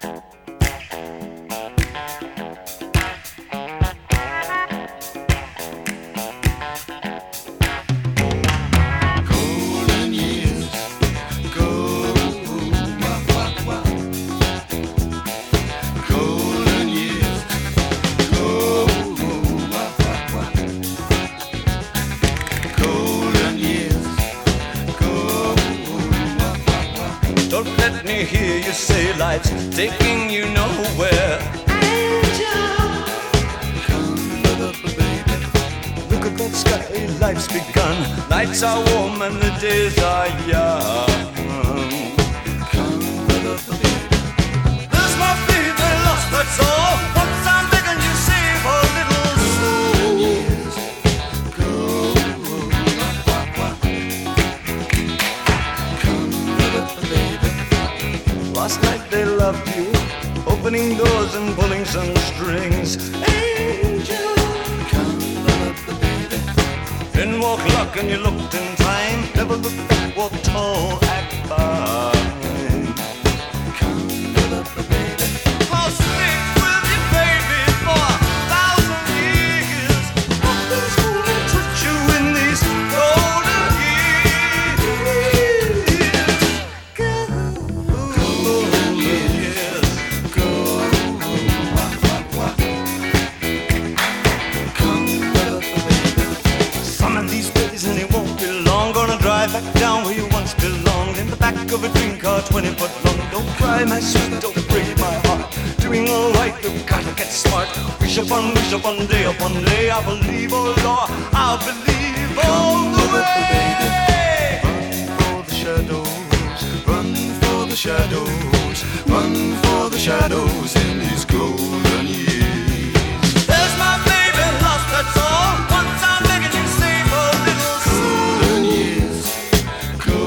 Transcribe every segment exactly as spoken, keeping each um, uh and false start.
Don't let me hear you say life's taking you nowhere. Angel, Come, baby. Look at that sky, life's begun. Nights are warm and the days are young. Come, baby. There's my baby lost, that's all. Once I'm begging you, save a little soul. Years go. Come, baby. Last night they loved you, opening doors and pulling some strings. angel, Come, baby. Then walk luck and you looked in time. Never look back, walk tall, act fine. Come, baby. I'll stick with you, baby, for a thousand years. Nothing's gonna touch you in these golden years. Golden years. Go. Come, baby. Some of these days and it won't be long. Gonna drive back down where you once belonged. In the back of a dream car, twenty foot long. Don't cry, my sweet, don't break my heart. Doing alright, you've gotta get smart. Wish upon, wish upon, day upon day. I believe, oh Lord, I believe all the way. Run for the shadows, run for the shadows, run for the shadows in these golden years. There's my baby lost, that's all. Once I'm begging you, save a little soul. Golden years, go.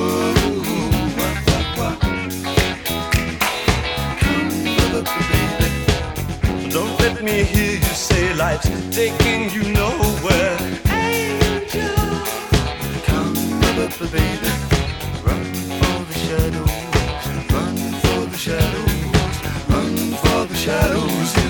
Come, baby. Don't let me hear you say life's taking you nowhere. angel, Come, baby. Run for the shadows, run for the shadows, run for the shadows.